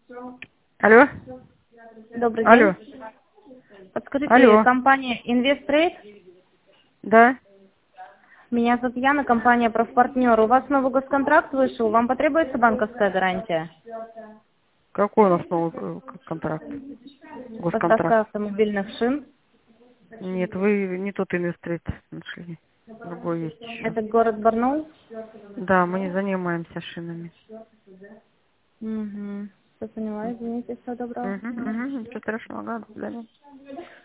Алло? Добрый Алло? день. Подскажите, Алло? компания InvestTrade? Да? Меня зовут Яна, компания «Профпартнер». У вас новый госконтракт вышел, вам потребуется банковская гарантия? Какой у нас новый контракт? Поставка Госконтракт? автомобильных шин. Нет, вы не тот инвестрит нашли. Другой есть еще. Это город Барнаул? Да, мы не занимаемся шинами. Угу. Все поняла, извините, всего доброго. Угу, угу, ничего страшного, ага, до свидания.